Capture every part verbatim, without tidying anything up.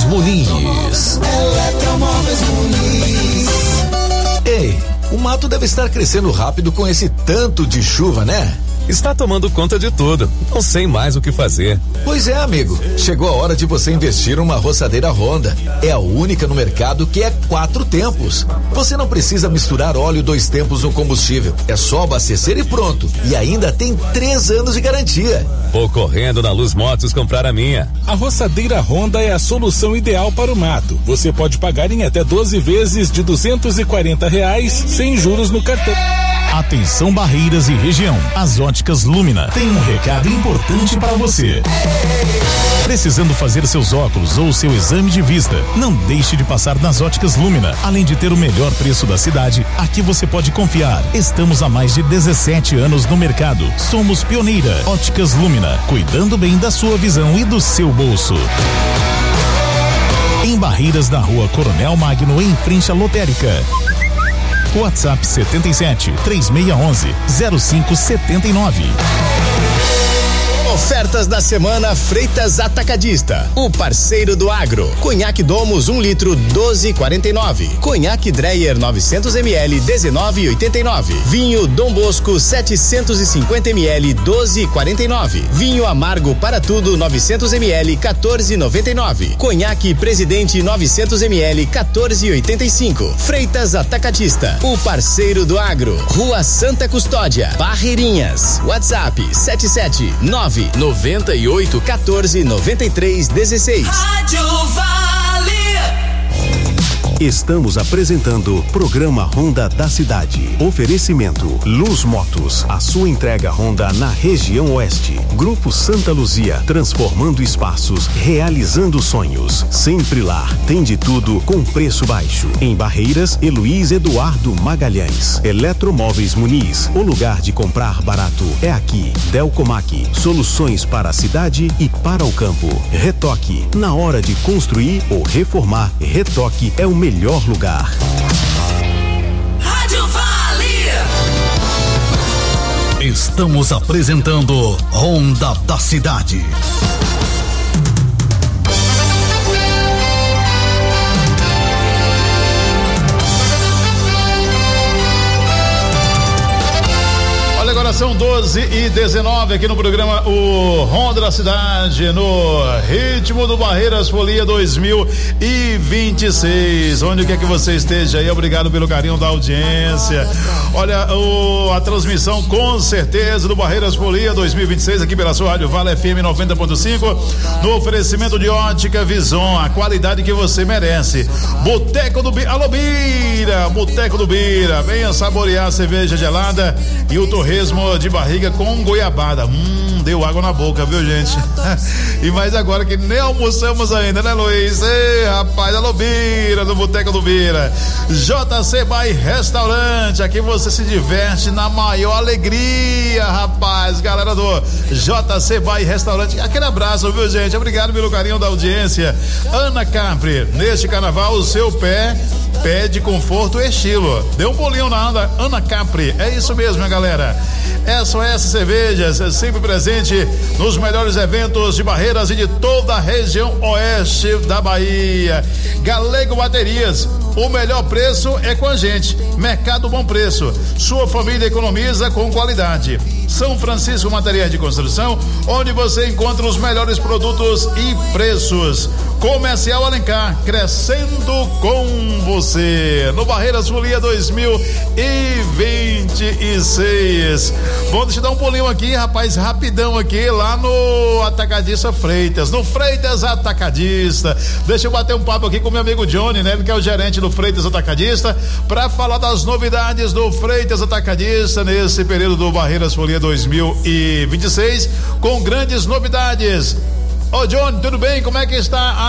Muniz. Eletromóveis Muniz. Ei, o mato deve estar crescendo rápido com esse tanto de chuva, né? Está tomando conta de tudo. Não sei mais o que fazer. Pois é, amigo. Chegou a hora de você investir numa roçadeira Honda. É a única no mercado que é quatro tempos. Você não precisa misturar óleo dois tempos no combustível. É só abastecer e pronto. E ainda tem três anos de garantia. Vou correndo na Luz Motos comprar a minha. A roçadeira Honda é a solução ideal para o mato. Você pode pagar em até doze vezes de duzentos e quarenta reais sem juros no cartão. Atenção Barreiras e região. As Óticas Lumina tem um recado importante para você. Precisando fazer seus óculos ou seu exame de vista? Não deixe de passar nas Óticas Lumina. Além de ter o melhor preço da cidade, aqui você pode confiar. Estamos há mais de dezessete anos no mercado. Somos pioneira. Óticas Lumina, cuidando bem da sua visão e do seu bolso. Em Barreiras, na Rua Coronel Magno, em frente à lotérica. WhatsApp setenta e sete, três seis um um, zero cinco sete nove. Ofertas da semana Freitas Atacadista, o parceiro do agro. Conhaque Domus um litro doze e quarenta e nove. Conhaque Dreyer novecentos mililitros dezenove e oitenta e nove. Vinho Dom Bosco setecentos e cinquenta mililitros doze e quarenta e nove. Vinho Amargo para tudo novecentos mililitros quatorze e noventa e nove. Conhaque Presidente novecentos mililitros quatorze e oitenta e cinco. Freitas Atacadista, o parceiro do agro. Rua Santa Custódia, Barreirinhas. WhatsApp sete sete nove noventa e oito quatorze noventa e três dezesseis. Rádio Vale. Estamos apresentando Programa Honda da Cidade. Oferecimento Luz Motos, a sua entrega Honda na região oeste. Grupo Santa Luzia, transformando espaços, realizando sonhos. Sempre lá, tem de tudo com preço baixo. Em Barreiras, Heloís Eduardo Magalhães. Eletromóveis Muniz, o lugar de comprar barato é aqui. Delcomac, soluções para a cidade e para o campo. Retoque, na hora de construir ou reformar, Retoque é o melhor melhor lugar. Rádio Vale. Estamos apresentando Honda da Cidade. Agora são doze e dezenove aqui no programa o Honda da Cidade, no ritmo do Barreiras Folia dois mil e vinte e seis. Onde quer que você esteja aí, obrigado pelo carinho da audiência. Olha, o, a transmissão com certeza do Barreiras Folia dois mil e vinte e seis aqui pela sua Rádio Vale F M noventa ponto cinco, no oferecimento de Ótica Vison, a qualidade que você merece. Boteco do Bira, alô Bira, Boteco do Bira, venha saborear a cerveja gelada e o torresmo de barriga com goiabada. Hum, deu água na boca, viu, gente? E mais agora que nem almoçamos ainda, né, Luiz? Ei, rapaz, alô Bira, do Boteco do Bira. J C Bay Restaurante, aqui você se diverte na maior alegria, rapaz. Galera do J C Bay Restaurante, aquele abraço, viu, gente? Obrigado pelo carinho da audiência. Ana Capri, neste carnaval, o seu pé pede conforto e estilo. Dê um bolinho na Ana, Ana Capri. É isso mesmo, minha galera. S O S Cervejas, sempre presente nos melhores eventos de Barreiras e de toda a região oeste da Bahia. Galego Baterias, o melhor preço é com a gente. Mercado Bom Preço, sua família economiza com qualidade. São Francisco Materiais de Construção, onde você encontra os melhores produtos e preços. Comercial Alencar, crescendo com você. No Barreiras Folia dois mil e vinte e seis. Bom, deixa eu dar um pulinho aqui, rapaz, rapidão aqui, lá no Atacadista Freitas, no Freitas Atacadista. Deixa eu bater um papo aqui com meu amigo Johnny, né? Ele que é o gerente do Freitas Atacadista, para falar das novidades do Freitas Atacadista nesse período do Barreiras Folia dois mil e vinte e seis, com grandes novidades. Ô Johnny, tudo bem? Como é que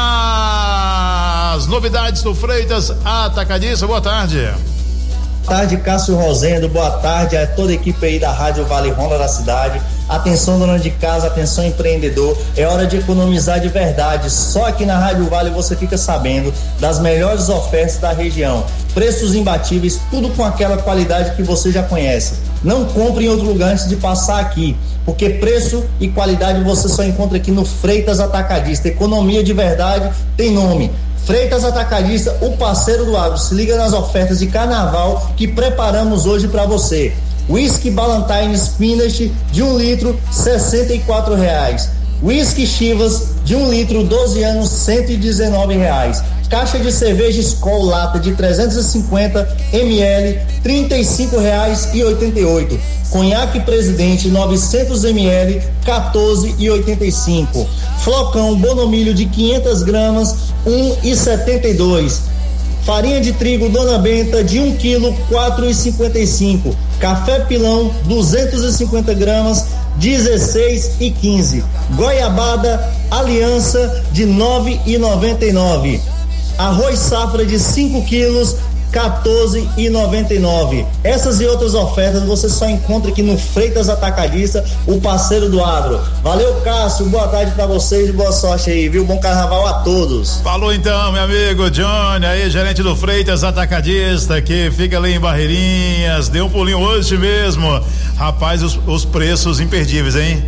está as novidades do Freitas Atacadista? Boa tarde. Boa tarde, Cássio Rosendo, boa tarde a toda a equipe aí da Rádio Vale Honda da Cidade. Atenção dona de casa, atenção empreendedor, é hora de economizar de verdade. Só aqui na Rádio Vale você fica sabendo das melhores ofertas da região. Preços imbatíveis, tudo com aquela qualidade que você já conhece. Não compre em outro lugar antes de passar aqui, porque preço e qualidade você só encontra aqui no Freitas Atacadista. Economia de verdade tem nome. Freitas Atacadista, o parceiro do agro. Se liga nas ofertas de carnaval que preparamos hoje para você. Whisky Ballantine Spinach de um litro, sessenta e quatro reais. Whisky Chivas de um litro, doze anos, cento e dezenove reais. Caixa de cerveja Skol lata de trezentos e cinquenta mililitros, trinta e cinco reais e oitenta e oito. Conhaque Presidente novecentos mililitros, quatorze e oitenta e cinco. Flocão Bonomilho de quinhentas gramas, um e setenta e dois. Farinha de trigo Dona Benta de um quilo, quatro e cinquenta e cinco. Café Pilão duzentos e cinquenta gramas, dezesseis e quinze. Goiabada Aliança de nove e noventa e nove. Arroz safra de cinco quilos, quatorze e noventa e nove. Essas e outras ofertas você só encontra aqui no Freitas Atacadista, o parceiro do agro. Valeu, Cássio, boa tarde pra vocês e boa sorte aí, viu? Bom carnaval a todos. Falou então, meu amigo Johnny, aí, gerente do Freitas Atacadista, que fica ali em Barreirinhas, deu um pulinho hoje mesmo. Rapaz, os, os preços imperdíveis, hein?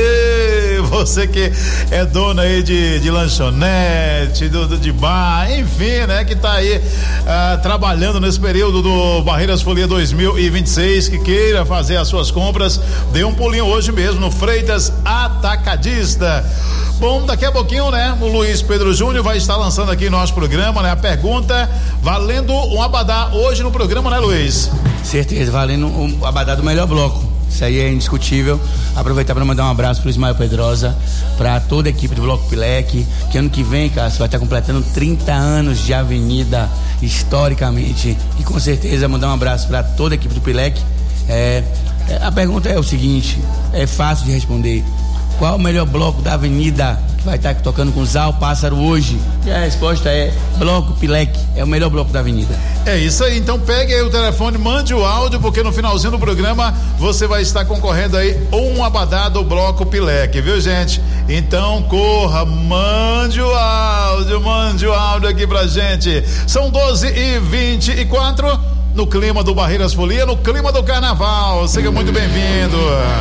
Ei, você que é dona aí de, de lanchonete, do, do, de bar, enfim, né? Que tá aí ah, trabalhando nesse período do Barreiras Folia dois mil e vinte e seis, que queira fazer as suas compras, dê um pulinho hoje mesmo no Freitas Atacadista. Bom, daqui a pouquinho, né? O Luiz Pedro Júnior vai estar lançando aqui nosso programa, né? A pergunta valendo um abadá hoje no programa, né, Luiz? Certeza, valendo um abadá do melhor bloco. Isso aí é indiscutível. Aproveitar para mandar um abraço pro Ismael Pedrosa, para toda a equipe do Bloco Pilec, que ano que vem, cara, você vai estar completando trinta anos de avenida historicamente. E com certeza mandar um abraço para toda a equipe do Pilec. É, a pergunta é o seguinte, é fácil de responder. Qual o melhor bloco da avenida que vai estar tocando com Zal Pássaro hoje? E a resposta é Bloco Pilec, é o melhor bloco da avenida. É isso aí, então pegue aí o telefone, mande o áudio, porque no finalzinho do programa você vai estar concorrendo aí um abadá do Bloco Pilec, viu, gente? Então corra, mande o áudio, mande o áudio aqui pra gente. São doze e vinte e quatro, no clima do Barreiras Folia, no clima do carnaval. Seja muito bem-vindo.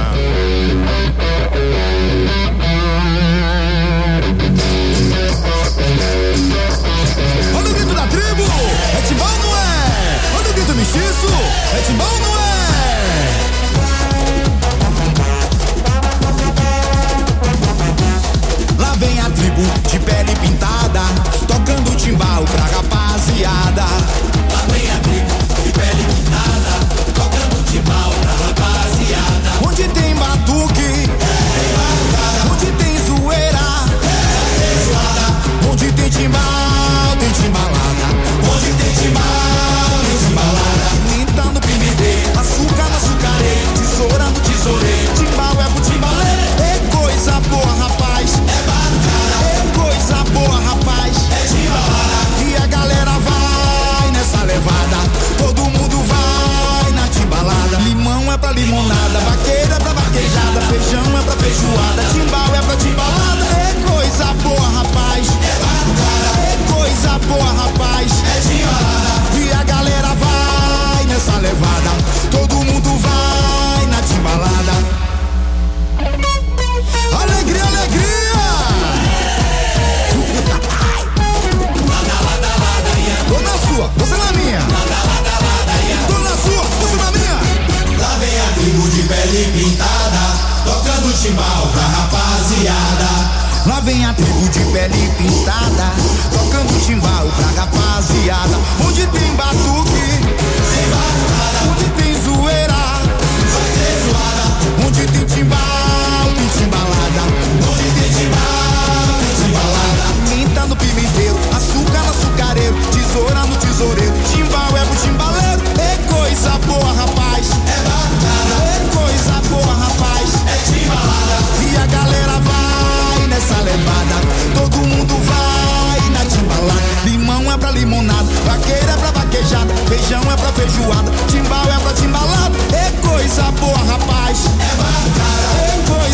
Olha o grito da tribo, é Timbão, não é? Olha o grito mestiço, é Timbão, não é? Lá vem a tribo de pele pintada, tocando timbal pra rapaziada. Lá vem a tribo de pele pintada, tocando timbal pra rapaziada. Onde tem batuque, tem batucada. Onde tem zoeira, tem zoada. Onde tem timbal, tem timbalada. Onde tem timbal, tem timbalada. Linda no pimidê, açúcar no açucareiro, tesoura no tesoureiro. Timbal é pro timbaleiro, é coisa boa, rapaz. É batucada, é coisa boa, rapaz. É timbalada. E a galera vai nessa levada, todo mundo vai na timbalada. Limão é pra limonada, vaqueira é pra vaquejada, feijão é pra feijoada, timbal é pra timbalada. É coisa boa, rapaz. É batucada, é coisa boa, rapaz. É timbalada. E a galera vai nessa levada, todo mundo vai na timbalada. Alegria, alegria! Tô na sua, você na minha. Tô na sua, você na minha. Lá vem a tribo de pele pintada, tocando timbal pra rapaziada. Lá vem a tribo de pele pintada, tocando timbal pra rapaziada. Onde tem batuque, tem batucada. Onde tem zoeira, vai ter zoada. Onde tem timbal, tem timbalada. Onde tem timbal, tem timbalada. Minta no pimenteiro, açúcar no açucareiro, tesoura no tesoureiro. Timbal é pro timbaleiro, é coisa boa, rapaz. É batucada, é coisa boa, rapaz. É timbalada. E a galera vai nessa levada, todo mundo vai na timbalada. Limão é pra limonada, vaqueira é pra vaquejada, feijão é pra feijoada, timbal é pra timbalada. É coisa boa, rapaz. É batucada, é coisa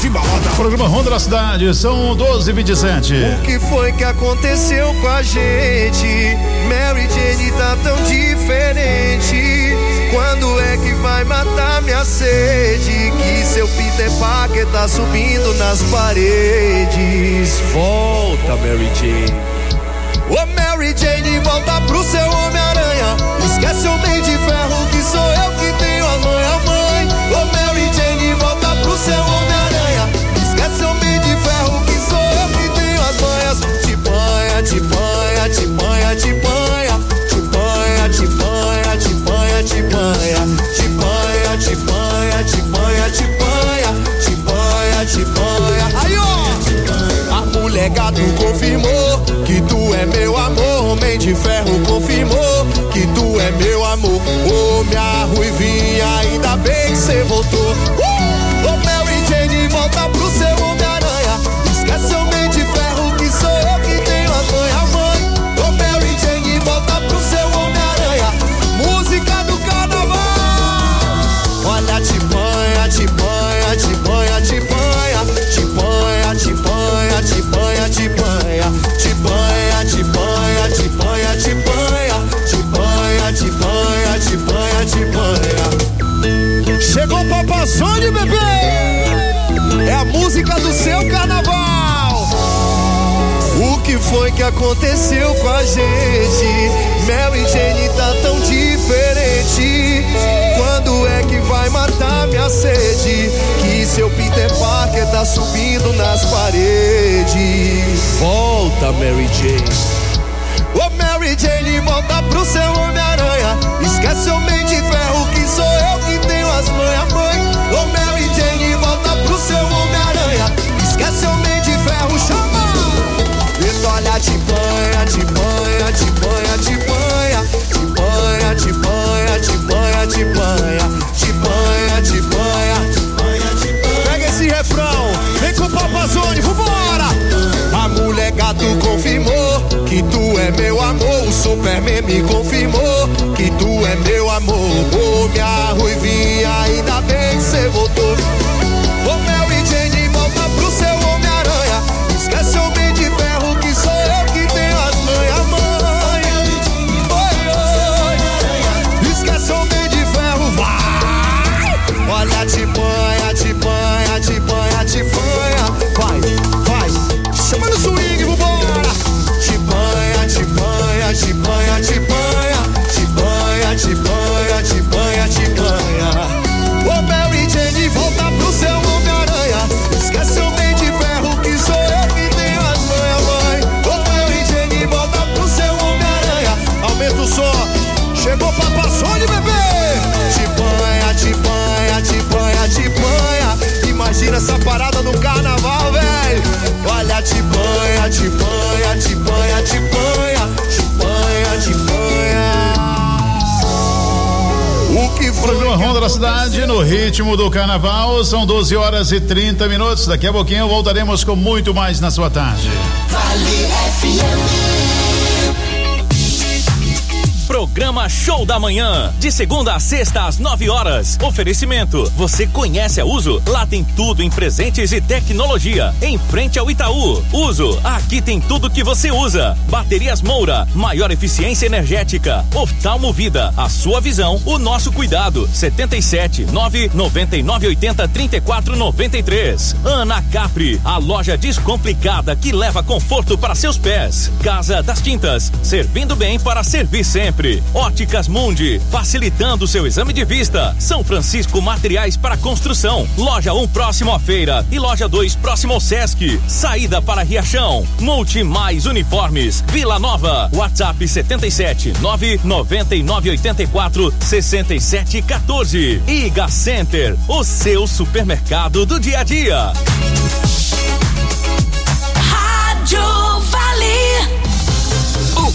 Timbalada. Programa Ronda da Cidade, são doze e vinte e sete. O que foi que aconteceu com a gente? Mary Jane tá tão diferente. Quando é que vai matar minha sede? Que seu Peter Parker tá subindo nas paredes. Volta, Mary Jane. Ô oh, Mary Jane, volta pro seu Homem-Aranha. Esquece o Homem de Ferro, que sou eu que tenho a manha, mãe. Ô oh, Mary Jane, volta pro seu Homem-Aranha. Esquece o Homem de Ferro, que sou eu que tenho as manhas. Te banha, te banha, te banha, te banha. Te banha, te banha, te banha, te banha. Te banha, te banha, te banha, te banha. Te banha, te banha. Aí, ó! A mulher gato confirmou que tu é meu amor. Homem de Ferro confirmou que tu é meu amor. Ô, minha ruivinha, ainda bem que cê voltou. Ô, uh! Mary Jane, volta pro seu Homem-Aranha. Esquece o Homem de Ferro, que sou eu que tenho as manhas, mãe. Ô, Mary Jane, volta pro seu Homem-Aranha. Música do carnaval. Olha, te banha, te banha, te banha, te banha. Te banha, te banha, te banha, te banha. Te banha, te banha, te banha, te banha. Te banha, te banha, te banha, te banha. Chegou o Papassone, bebê. É a música do seu carnaval. O que foi que aconteceu com a gente? Mary Jane tá tão diferente. Quando é que vai matar minha sede? Que seu Peter Parker tá subindo nas paredes. Volta, Mary Jane. Ô, oh, Mary Jane, volta pro seu Homem-Aranha. Esquece o Homem de Ferro, que sou eu que tenho as manhas, mãe. Ô, oh, Mary Jane, volta pro seu Homem-Aranha. Esquece o Homem de Ferro, chama. E olha, te banha, te banha, te banha, te banha. Te banha, te banha, te banha, te banha. Te banha, te banha, te banha, te banha. Pega esse refrão, vem com o Papazzone, vambora. A mulher gato confirmou que tu é meu amor. O Superman me confirmou que tu é meu amor. Ô, minha ruivinha, ainda bem que cê voltou. Ô, Mary Jane, volta pro seu Homem-Aranha. Esquece o Homem de Ferro, que sou eu que tenho as manhas, mãe. Oi, oi. Esquece o Homem de Ferro, vai. Olha, te banha, te banha, te banha, te banha. Vai, vai. Chama no swing, vambora. Te banha, te banha, te banha, te banha. Te banha, te banha, te banha, te banha. Ô, Mary Jane, volta pro seu Homem-Aranha. Esquece o Homem de Ferro, que sou eu que tenho as manhas, mãe. Ô, Mary Jane, volta pro seu Homem-Aranha. Aumenta o som. Chegou Papassone, bebê. Te banha, te banha, te banha, te banha. Imagina essa parada no carnaval, velho. Olha, te banha, te banha, te banha, te banha. Te banha, te banha. O que foi? Programa Ronda da Cidade, no ritmo do carnaval. São doze horas e trinta minutos. Daqui a pouquinho voltaremos com muito mais na sua tarde. Vale F M. Programa Show da Manhã, de segunda a sexta às nove horas. Oferecimento, você conhece a Uso? Lá tem tudo em presentes e tecnologia, em frente ao Itaú. Uso, aqui tem tudo que você usa. Baterias Moura, maior eficiência energética. Oftalmo Vida, a sua visão, o nosso cuidado. setenta e sete, nove noventa e nove oitenta, trinta e quatro noventa e três. Ana Capri, a loja descomplicada que leva conforto para seus pés. Casa das Tintas, servindo bem para servir sempre. Óticas Mundi, facilitando seu exame de vista. São Francisco Materiais para Construção. Loja um próximo à feira e loja dois próximo ao Sesc. Saída para Riachão. Multi Mais Uniformes, Vila Nova. WhatsApp setenta e sete, nove noventa e nove oitenta e quatro, sessenta e sete quatorze. Iga Center, o seu supermercado do dia a dia. Rádio Vale.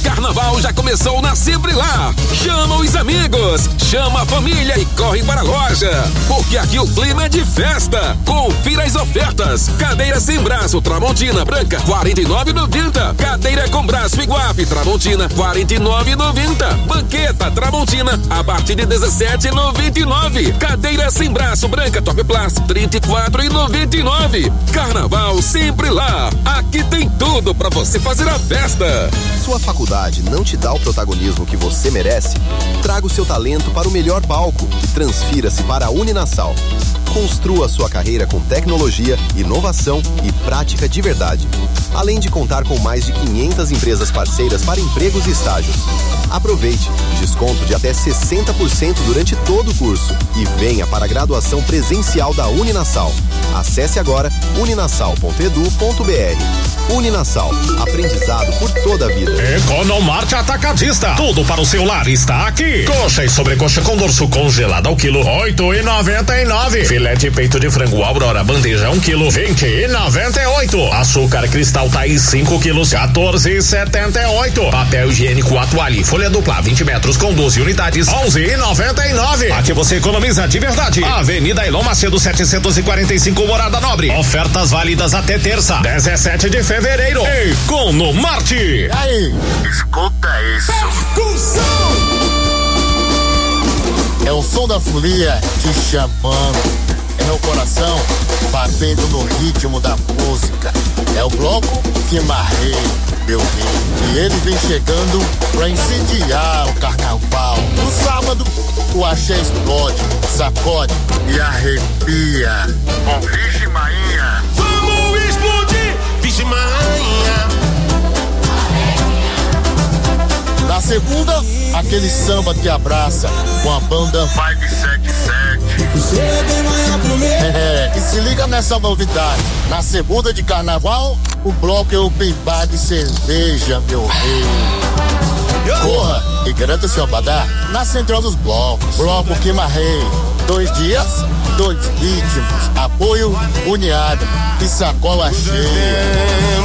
carnaval já começou na Sempre Lá. Chama os amigos, chama a família e corre para a loja, porque aqui o clima é de festa. Confira as ofertas. Cadeira sem braço Tramontina branca quarenta e nove e noventa. Cadeira com braço Iguape Tramontina quarenta e nove e noventa. Banqueta Tramontina a partir de dezessete e noventa e nove. Cadeira sem braço branca Top Plus trinta e quatro e noventa e nove. Carnaval Sempre Lá. Aqui tem tudo para você fazer a festa. Sua faculdade não te dá o protagonismo que você merece? Traga o seu talento para o melhor palco e transfira-se para a Uninasal. Construa sua carreira com tecnologia, inovação e prática de verdade. Além de contar com mais de quinhentas empresas parceiras para empregos e estágios. Aproveite desconto de até sessenta por cento durante todo o curso e venha para a graduação presencial da Uninasal. Acesse agora uninasal ponto edu ponto br. Uninasal, aprendizado por toda a vida. Economarte Atacadista, tudo para o seu lar está aqui. Coxa e sobrecoxa com dorso congelado ao quilo, oito e noventa e nove. Filé de peito de frango Aurora, bandeja um quilo, vinte e noventa e oito. Açúcar cristal Thaís cinco quilos, quatorze e setenta e oito. Papel higiênico Atuale, folha dupla vinte metros com doze unidades, onze e noventa e nove. Aqui você economiza de verdade. Avenida Elon Macedo setecentos e quarenta e cinco, Morada Nobre. Ofertas válidas até terça, dezessete de fevereiro. Economarte. E aí? Escuta isso. Percussão! É o som da folia te chamando. É o coração batendo no ritmo da música. É o bloco que marrei, meu rei. E ele vem chegando pra incendiar o carnaval. No sábado, o axé explode, sacode e arrepia. Com Vixe Mainha. Vamos explodir! Vixe Mainha. Na segunda, aquele samba que abraça com a banda Vibe setenta e sete. É, e se liga nessa novidade. Na segunda de carnaval, o bloco é o Open Bar de cerveja, meu rei. Corra e garanta seu abadá na central dos blocos. Bloco que marrei. Dois dias, dois ritmos. Apoio Uniado e sacola cheia.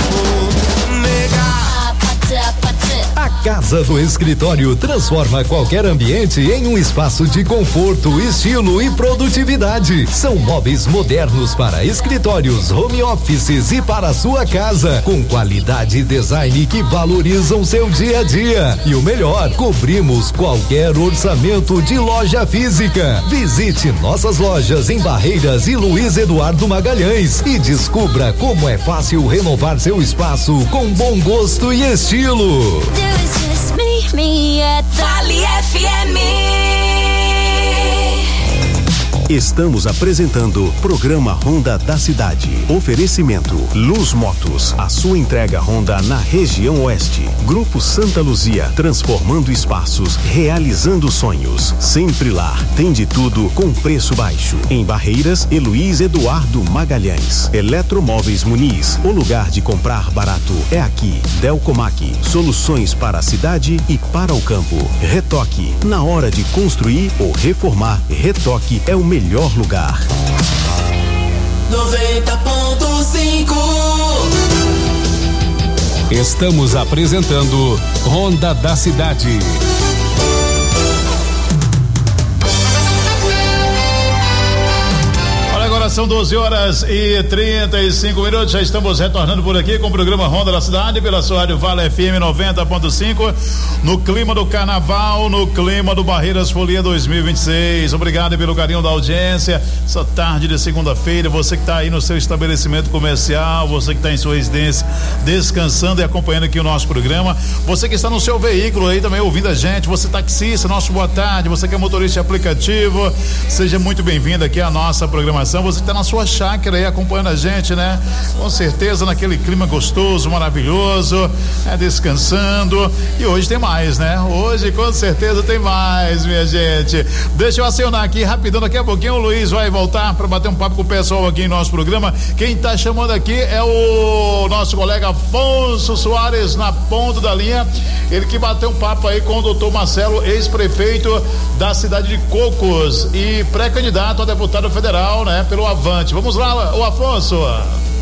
A Casa do Escritório transforma qualquer ambiente em um espaço de conforto, estilo e produtividade. São móveis modernos para escritórios, home offices e para a sua casa, com qualidade e design que valorizam seu dia a dia. E o melhor, cobrimos qualquer orçamento de loja física. Visite nossas lojas em Barreiras e Luiz Eduardo Magalhães e descubra como é fácil renovar seu espaço com bom gosto e estilo. Vale F M. Estamos apresentando Programa Honda da Cidade. Oferecimento Luz Motos, a sua entrega Honda na região oeste. Grupo Santa Luzia, transformando espaços, realizando sonhos. Sempre Lá, tem de tudo com preço baixo. Em Barreiras e Luiz Eduardo Magalhães. Eletromóveis Muniz, o lugar de comprar barato é aqui. Delcomac, soluções para a cidade e para o campo. Retoque, na hora de construir ou reformar, Retoque é o melhor lugar. noventa ponto cinco. Estamos apresentando Honda da Cidade. Agora são doze horas e trinta e cinco minutos. Já estamos retornando por aqui com o programa Honda da Cidade pela sua rádio Vale F M noventa ponto cinco, no clima do carnaval, no clima do Barreiras Folia dois mil e vinte e seis. Obrigado pelo carinho da audiência. Essa tarde de segunda-feira, você que está aí no seu estabelecimento comercial, você que está em sua residência descansando e acompanhando aqui o nosso programa, você que está no seu veículo aí também ouvindo a gente, você taxista, nosso boa tarde, você que é motorista de aplicativo, seja muito bem-vindo aqui à nossa programação. Você que está na sua chácara aí acompanhando a gente, né? Com certeza naquele clima gostoso, maravilhoso, é, descansando. E hoje tem mais, né? Hoje com certeza tem mais, minha gente. Deixa eu acionar aqui rapidão, daqui a pouquinho o Luiz vai voltar para bater um papo com o pessoal aqui em nosso programa. Quem tá chamando aqui é o nosso colega Afonso Soares, na ponta da linha. Ele que bateu um papo aí com o doutor Marcelo, ex-prefeito da cidade de Cocos e pré-candidato a deputado federal, né? Pelo Avante. Vamos lá, o Afonso.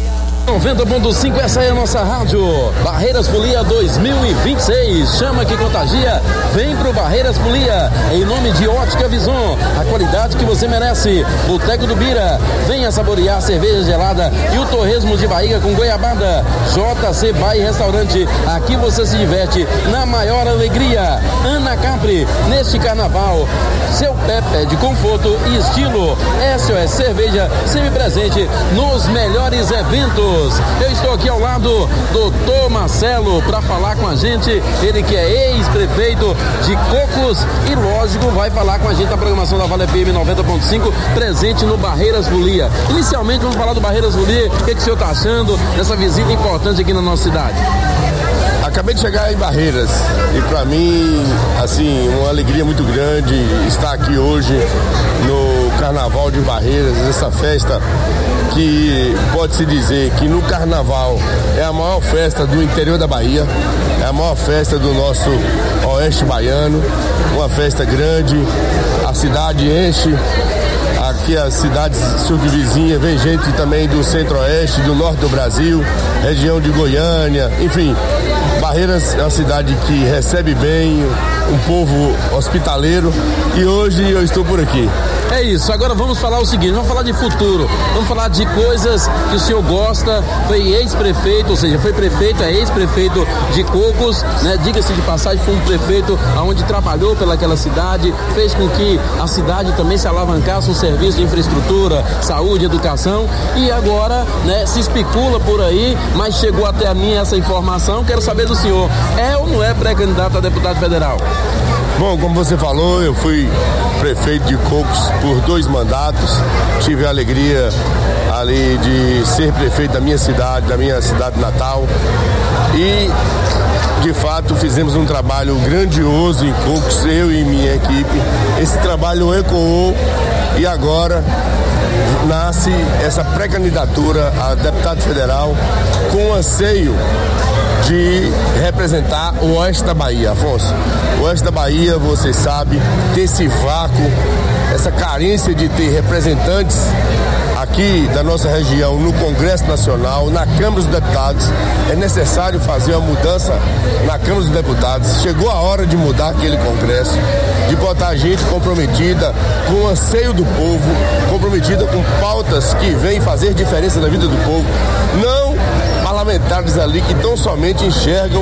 noventa ponto cinco, essa é a nossa rádio. Barreiras Folia dois mil e vinte e seis. Chama que contagia. Vem pro Barreiras Folia. Em nome de Ótica Vison. A qualidade que você merece. Boteco do Bira. Venha saborear cerveja gelada e o torresmo de barriga com goiabada. J C Bar e Restaurante. Aqui você se diverte na maior alegria. Ana Capri. Neste carnaval, seu pé pede conforto e estilo. S O S Cerveja, sempre presente nos melhores eventos. Eu estou aqui ao lado do doutor Marcelo para falar com a gente, ele que é ex-prefeito de Cocos e, lógico, vai falar com a gente na programação da Vale F M noventa ponto cinco, presente no Barreiras Folia. Inicialmente vamos falar do Barreiras Folia, o que, que o senhor está achando dessa visita importante aqui na nossa cidade? Acabei de chegar em Barreiras e para mim, assim, uma alegria muito grande estar aqui hoje no Carnaval de Barreiras, essa festa que pode-se dizer que no Carnaval é a maior festa do interior da Bahia, é a maior festa do nosso oeste baiano, uma festa grande, a cidade enche. Aqui as cidades subvizinhas, vem gente também do centro-oeste, do norte do Brasil, região de Goiânia, enfim. Barreiras é uma cidade que recebe bem, um povo hospitaleiro, e hoje eu estou por aqui. É isso, agora vamos falar o seguinte, vamos falar de futuro, vamos falar de coisas que o senhor gosta, foi ex-prefeito, ou seja, foi prefeito, é ex-prefeito de Cocos, né? Diga-se de passagem, foi um prefeito onde trabalhou pelaquela cidade, fez com que a cidade também se alavancasse um serviço de infraestrutura, saúde, educação, e agora, né, se especula por aí, mas chegou até a mim essa informação, quero saber do senhor, é ou não é pré-candidato a deputado federal? Bom, como você falou, eu fui prefeito de Cocos por dois mandatos, tive a alegria ali de ser prefeito da minha cidade, da minha cidade natal, e de fato fizemos um trabalho grandioso em Cocos, eu e minha equipe. Esse trabalho ecoou e agora nasce essa pré-candidatura a deputado federal com o anseio de representar o oeste da Bahia, Afonso. O oeste da Bahia, você sabe, tem esse vácuo, essa carência de ter representantes aqui da nossa região no Congresso Nacional, na Câmara dos Deputados. É necessário fazer uma mudança na Câmara dos Deputados. Chegou a hora de mudar aquele Congresso, de botar gente comprometida com o anseio do povo, comprometida com pautas que vêm fazer diferença na vida do povo. Não parlamentares ali que tão somente enxergam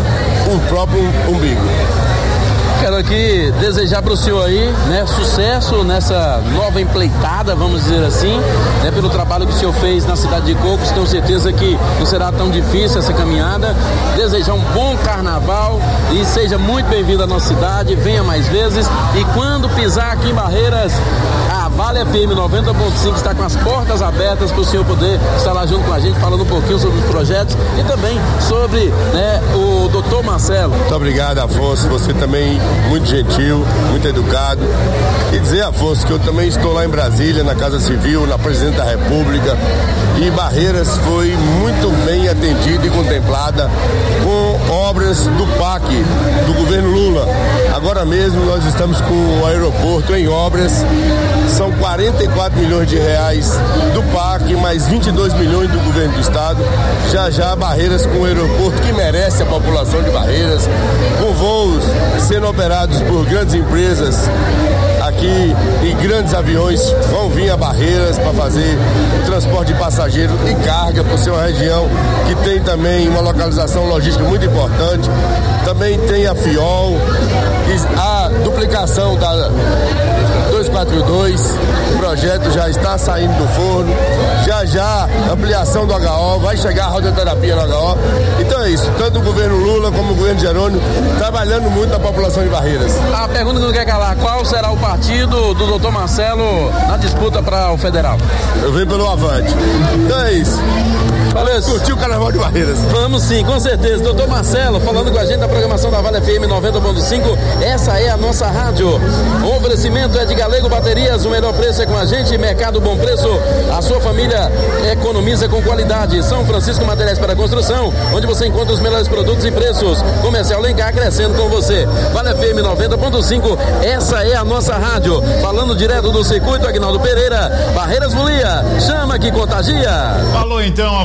o próprio umbigo. Quero aqui desejar para o senhor aí, né, sucesso nessa nova empleitada, vamos dizer assim, né, pelo trabalho que o senhor fez na cidade de Cocos. Tenho certeza que não será tão difícil essa caminhada. Desejar um bom carnaval e seja muito bem-vindo à nossa cidade, venha mais vezes. E quando pisar aqui em Barreiras, a Vale F M noventa ponto cinco está com as portas abertas para o senhor poder estar lá junto com a gente, falando um pouquinho sobre os projetos e também sobre, né, o doutor Marcelo. Muito obrigado, Afonso, você também muito gentil, muito educado. E dizer, Afonso, que eu também estou lá em Brasília, na Casa Civil, na Presidente da República, e Barreiras foi muito bem atendida e contemplada com obras do P A C, do governo Lula. Agora mesmo nós estamos com o aeroporto em obras, são quarenta e quatro milhões de reais do P A C, mais vinte e dois milhões do governo do estado. Já já Barreiras com o aeroporto que merece a população de Barreiras, com voos sendo operados por grandes empresas aqui e grandes aviões vão vir a Barreiras para fazer o transporte de passageiro e carga, por ser uma região que tem também uma localização logística muito importante. Também tem a Fiol, a duplicação da duzentos e quarenta e dois, o projeto já está saindo do forno, já já ampliação do H O, vai chegar a radioterapia no H O. Então é isso, tanto o governo Lula como o governo Jerônimo trabalhando muito na população de Barreiras. A pergunta que não quer calar, qual será o partido do doutor Marcelo na disputa para o federal? Eu venho pelo Avante. Então é isso. Valeu. Curtiu o Carnaval de Barreiras? Vamos sim, com certeza. Doutor Marcelo, falando com a gente da programação da Vale F M noventa ponto cinco, essa é a nossa rádio. O oferecimento é de Galego Baterias, o melhor preço é com a gente, Mercado Bom Preço, a sua família economiza com qualidade. São Francisco Materiais para Construção, onde você encontra os melhores produtos e preços. Comercial Lencar, crescendo com você. Vale F M noventa ponto cinco, essa é a nossa rádio. Falando direto do circuito Aguinaldo Pereira, Barreiras Folia, chama que contagia. Falou então, Afonso.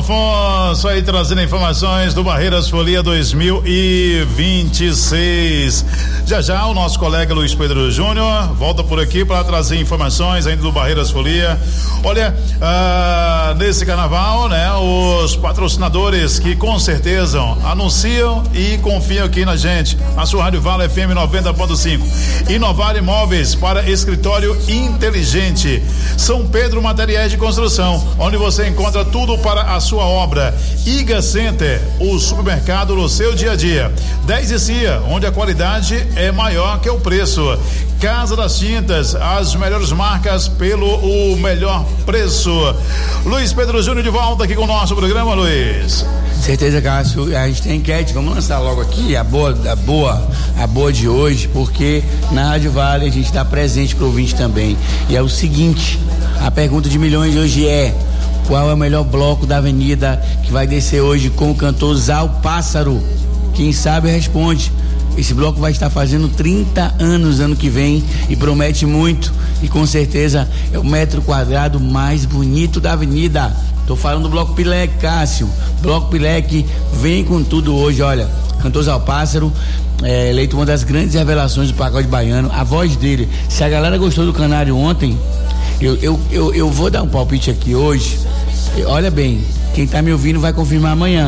Isso aí, trazendo informações do Barreiras Folia dois mil e vinte e seis. Já já o nosso colega Luiz Pedro Júnior volta por aqui para trazer informações ainda do Barreiras Folia. Olha, ah, nesse carnaval, né, os patrocinadores que com certeza anunciam e confiam aqui na gente, a sua Rádio Vale F M noventa ponto cinco. Inovar Imóveis para escritório inteligente. São Pedro Materiais de Construção, onde você encontra tudo para a sua obra. Iga Center, o supermercado do seu dia a dia. dez e Cia, onde a qualidade é maior que o preço. Casa das Tintas, as melhores marcas pelo o melhor preço. Luiz Pedro Júnior de volta aqui com o nosso programa, Luiz. Certeza, Cássio, a gente tem enquete, vamos lançar logo aqui a boa, a boa, a boa de hoje, porque na Rádio Vale a gente está presente pro ouvinte também. E é o seguinte, a pergunta de milhões de hoje é: qual é o melhor bloco da avenida que vai descer hoje com o cantor Zal Pássaro? Quem sabe responde. Esse bloco vai estar fazendo trinta anos ano que vem e promete muito, e com certeza é o metro quadrado mais bonito da avenida. Tô falando do Bloco Pileque, Cássio. Bloco Pileque vem com tudo hoje, olha. Cantor Zal Pássaro, é, eleito uma das grandes revelações do pagode baiano. A voz dele, se a galera gostou do Canário ontem, eu, eu, eu, eu vou dar um palpite aqui hoje. Olha bem, quem tá me ouvindo vai confirmar amanhã.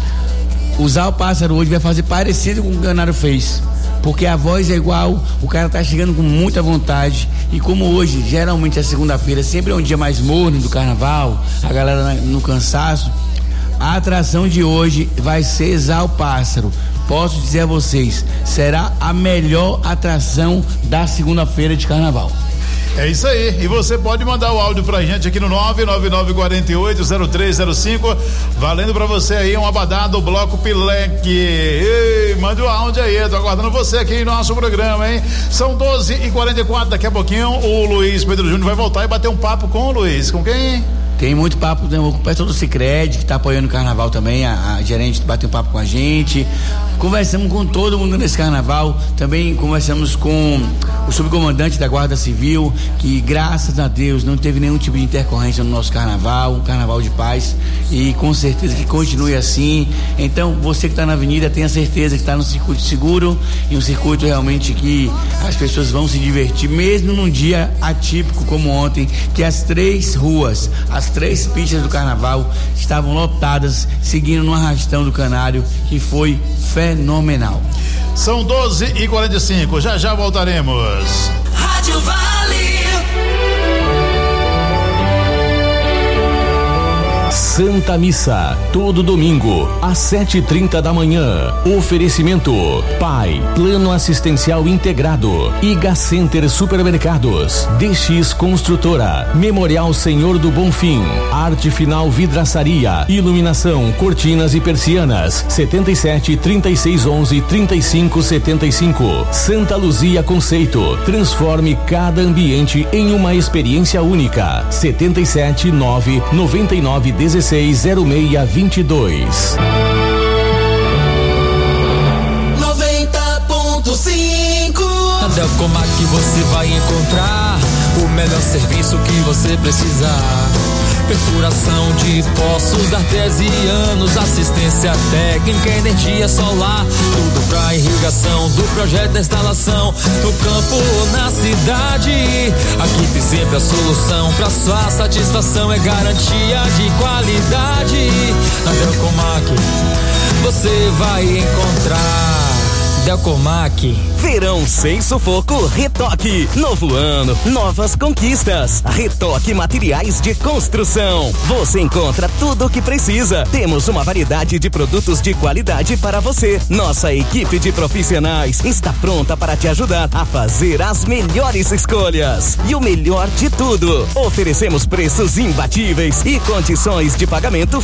O Zal Pássaro hoje vai fazer parecido com o que o Canário fez, porque a voz é igual, o cara tá chegando com muita vontade. E como hoje, geralmente a segunda-feira sempre é um dia mais morno do carnaval, a galera no cansaço, a atração de hoje vai ser Zal Pássaro. Posso dizer a vocês, será a melhor atração da segunda-feira de carnaval. É isso aí, e você pode mandar o áudio pra gente aqui no nove nove nove quatro oito zero três zero cinco, valendo pra você aí um abadá do Bloco Pileque. Ei, mande o áudio aí, eu tô aguardando você aqui em nosso programa, hein? São doze e quarenta e quatro, daqui a pouquinho o Luiz Pedro Júnior vai voltar e bater um papo com o Luiz. Com quem? Tem muito papo com o pessoal do Sicredi, que tá apoiando o carnaval também, a, a gerente bateu um papo com a gente. Conversamos com todo mundo nesse carnaval, também conversamos com o subcomandante da Guarda Civil, que graças a Deus não teve nenhum tipo de intercorrência no nosso carnaval, um carnaval de paz, e com certeza que continue assim. Então você que está na avenida, tenha certeza que está no circuito seguro, e um circuito realmente que as pessoas vão se divertir, mesmo num dia atípico como ontem, que as três ruas, as três pistas do carnaval estavam lotadas, seguindo no arrastão do Canário, que foi fenomenal. São doze e quarenta e cinco, já já voltaremos. Rádio Vale. Santa Missa, todo domingo, às sete e trinta da manhã. Oferecimento: Pai, Plano Assistencial Integrado, Iga Center Supermercados, D X Construtora, Memorial Senhor do Bonfim, Arte Final Vidraçaria, Iluminação, Cortinas e Persianas, setenta e sete, trinta e seis, onze, trinta e cinco, setenta e cinco. Santa Luzia Conceito, transforme cada ambiente em uma experiência única. setenta e sete, nove, noventa e nove, dezesseis, zero seis, vinte e dois. noventa ponto cinco. Na Delcomac você vai encontrar o melhor serviço que você precisar. Perfuração de poços artesianos, assistência técnica, energia solar, tudo pra irrigação, do projeto da instalação, no campo ou na cidade. Aqui tem sempre a solução, pra sua satisfação é garantia de qualidade. Na Delcomac você vai encontrar Delcomac. Verão sem sufoco, Retoque. Novo ano, novas conquistas. Retoque Materiais de Construção. Você encontra tudo o que precisa. Temos uma variedade de produtos de qualidade para você. Nossa equipe de profissionais está pronta para te ajudar a fazer as melhores escolhas. E o melhor de tudo, oferecemos preços imbatíveis e condições de pagamento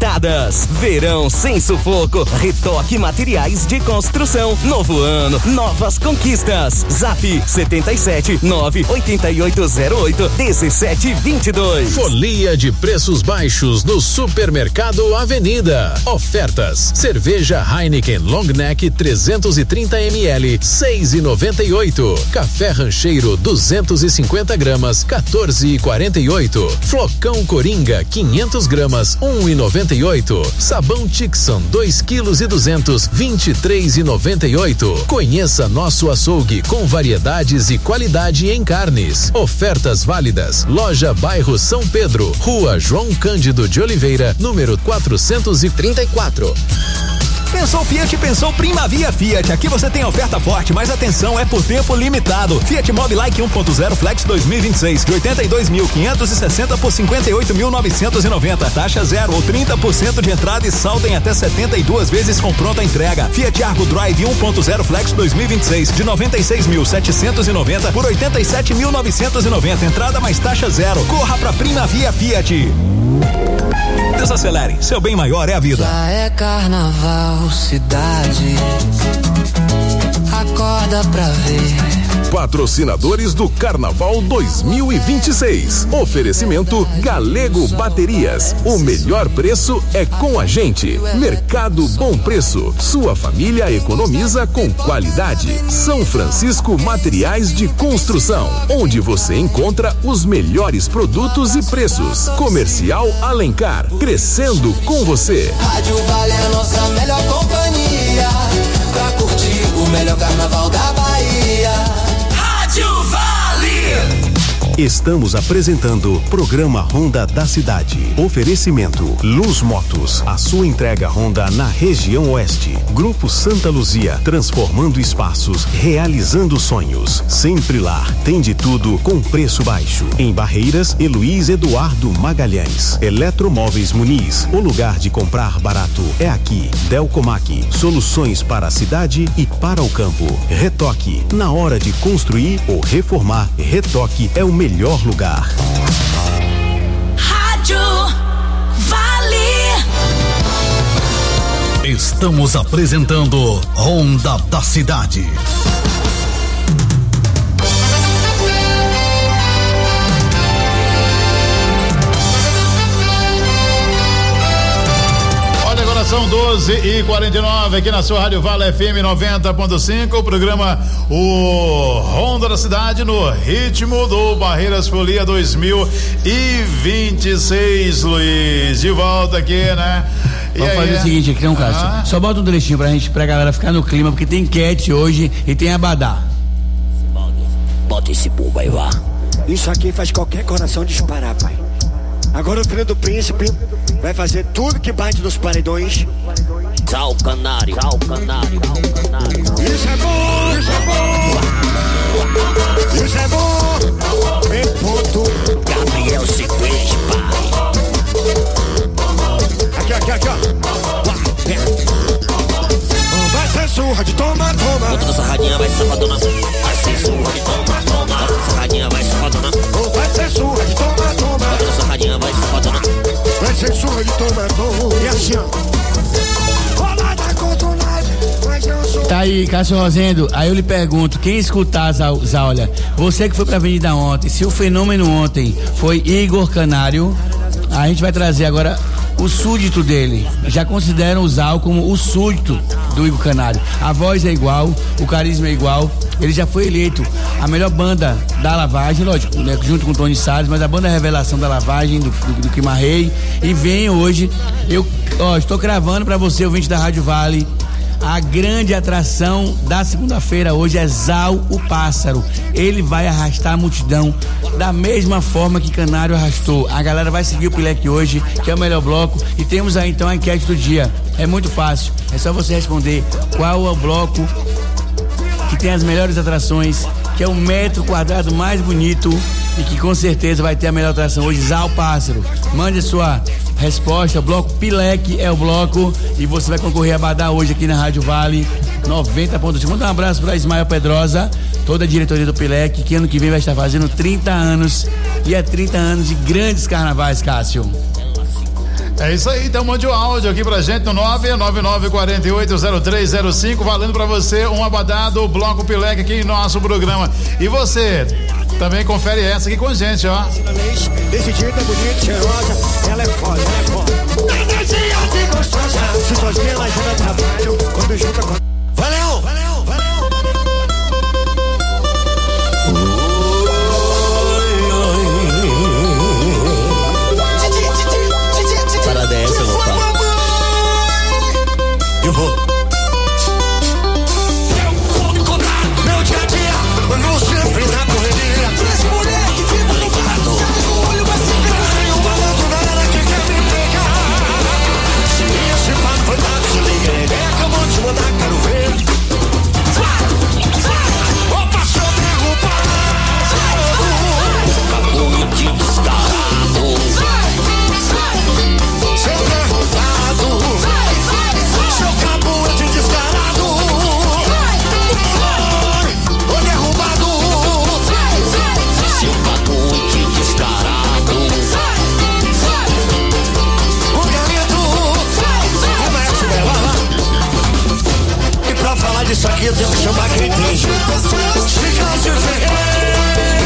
facilitadas. Verão sem sufoco, Retoque Materiais de Construção. Novo ano, novas novas conquistas. Zap setenta e sete nove oito oito zero oito dezessete vinte e dois. Folia de preços baixos no Supermercado Avenida. Ofertas: cerveja Heineken Long Neck trezentos e trinta mililitros, seis e noventa e oito. Café Rancheiro duzentos e cinquenta gramas, quatorze e quarenta e oito. Flocão Coringa quinhentos gramas, um e noventa e oito. Sabão Tixan dois quilos e duzentos, vinte e três e noventa e oito. Conheça nosso açougue com variedades e qualidade em carnes. Ofertas válidas. Loja Bairro São Pedro, Rua João Cândido de Oliveira, número quatrocentos e trinta e quatro. Pensou Fiat, pensou Primavia Fiat. Aqui você tem oferta forte, mas atenção, é por tempo limitado. Fiat Mobi Like um ponto zero Flex dois mil e vinte e seis, de oitenta e dois mil quinhentos e sessenta por cinquenta e oito mil novecentos e noventa. Taxa zero ou trinta por cento de entrada e saldo em até setenta e duas vezes com pronta entrega. Fiat Argo Drive um ponto zero Flex dois mil e vinte e seis, de noventa e seis mil setecentos e noventa por oitenta e sete mil novecentos e noventa. Entrada mais taxa zero. Corra pra Primavia Fiat. Desacelere, seu bem maior é a vida. Já é carnaval, cidade, acorda pra ver. Patrocinadores do Carnaval dois mil e vinte e seis. Oferecimento Galego Baterias. O melhor preço é com a gente. Mercado Bom Preço. Sua família economiza com qualidade. São Francisco Materiais de Construção, onde você encontra os melhores produtos e preços. Comercial Alencar, crescendo com você. Rádio Vale é a nossa melhor companhia pra curtir o melhor carnaval da Bahia. Rádio Vale. Estamos apresentando Programa Honda da Cidade. Oferecimento Luz Motos, a sua entrega Honda na região oeste. Grupo Santa Luzia, transformando espaços, realizando sonhos. Sempre lá, tem de tudo com preço baixo. Em Barreiras, Heloís Eduardo Magalhães. Eletromóveis Muniz, o lugar de comprar barato é aqui. Delcomac, soluções para a cidade e para o campo. Retoque, na hora de construir ou reformar, Retoque é o melhor lugar. Rádio Vale. Estamos apresentando Honda da Cidade. São doze e quarenta e nove aqui na sua Rádio Vale F M noventa ponto cinco, o programa o Honda da Cidade no ritmo do Barreiras Folia dois mil e vinte e seis, Luiz, de volta aqui, né? E Vamos aí, fazer o seguinte aqui, não, Cássio, ah. só bota um trechinho pra gente, pra galera ficar no clima, porque tem enquete hoje e tem abadá. Bota esse bumbo aí, vá. Isso aqui faz qualquer coração disparar, pai. Agora o filho do príncipe vai fazer tudo que bate nos paredões. Tchau, canário, tchau, canário, tchau, canário. Isso é bom, isso é bom. Isso é bom. Em ponto. Gabriel Sequês, pai. Aqui, aqui, aqui, ó. Vai ser surra de toma, toma. Bota nessa radinha, vai safadona. Vai ser surra de toma, toma. Bota nessa radinha, vai safadona. Vai ser surra de toma, toma. Bota nessa radinha, vai safadona. Vai ser surra de toma, toma. E assim, ó. Rolada contra o nada, mas eu sou. Tá aí, Cássio Rosendo. Aí eu lhe pergunto, quem escutar, Záulia, você que foi pra Avenida ontem, se o fenômeno ontem foi Igor Canário, a gente vai trazer agora o súdito dele. Já consideram o Zal como o súdito do Igor Canário. A voz é igual, o carisma é igual. Ele já foi eleito a melhor banda da lavagem, lógico, né, junto com o Tony Salles, mas a banda é a revelação da lavagem, do, do, do Quimarrei. E vem hoje, eu ó, estou cravando pra você, ouvinte da Rádio Vale, a grande atração da segunda-feira hoje é Zal, o Pássaro. Ele vai arrastar a multidão da mesma forma que Canário arrastou. A galera vai seguir o Pileque hoje, que é o melhor bloco, e temos aí então a enquete do dia. É muito fácil, é só você responder qual é o bloco que tem as melhores atrações, que é o metro quadrado mais bonito e que com certeza vai ter a melhor atração hoje, Zal Pássaro. Mande sua resposta, o bloco Pileque é o bloco e você vai concorrer a badar hoje aqui na Rádio Vale noventa ponto cinco. Manda um abraço para Ismael Pedrosa, toda a diretoria do Pileque, que ano que vem vai estar fazendo trinta anos, e é trinta anos de grandes carnavais, Cássio. É isso aí, então mande o áudio aqui pra gente no nove nove nove quatro oito zero três zero cinco, valendo pra você um abadá do Bloco Pileque aqui em nosso programa. E você também confere essa aqui com a gente, ó. Decidida, bonita, cheirosa, ela é foda, ela é foda. Energia de gostosa, se sozinha ela já dá trabalho, quando junta com... Valeu, valeu, valeu. Parada é essa, meu pai? Eu vou. Eu vou me contar meu dia a dia, eu não sempre na correria. Esse moleque vivo ligado, o olho vai sempre assim. O malandro galera que quer me pegar. Se esse papo foi dado, se liga, é que eu vou te mandar, quero ver. Opa, sou derrubado. Bagulho de descarado. Seu derrotado, seu cabo de descarado, ô derrubado, Seu bagulho de descarado. o galito, começa dela. E pra falar disso aqui eu tenho que chamar quem entende. Chicão Ferreira,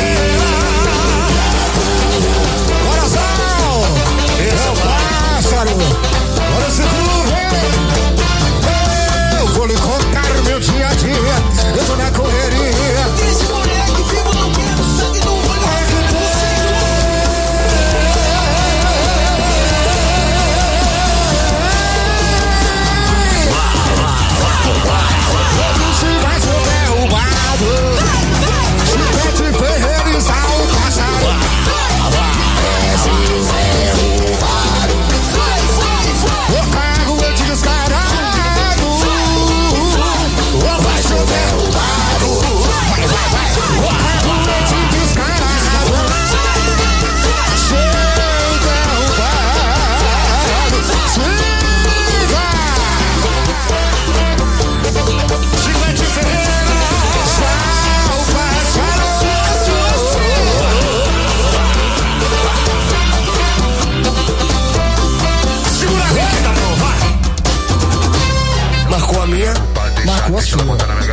coração, esse é o pássaro, olha esse groove. Eu vou lhe contar o meu dia a dia, eu tô na correria. Esse moleque vivo não quero sangue no olho. Se vai ser derrubado, Chiclete Ferreira e Sal Pássaro. Esse é derrubado. O carro é descarado. O vai ser derrubado. Vai, vai, vai. O carro é descarado. Ser derrubado. Siga. Chiclete Ferreira, Sal Pássaro. Segura a vida, não, vai. Marcou a minha, marcou a sua.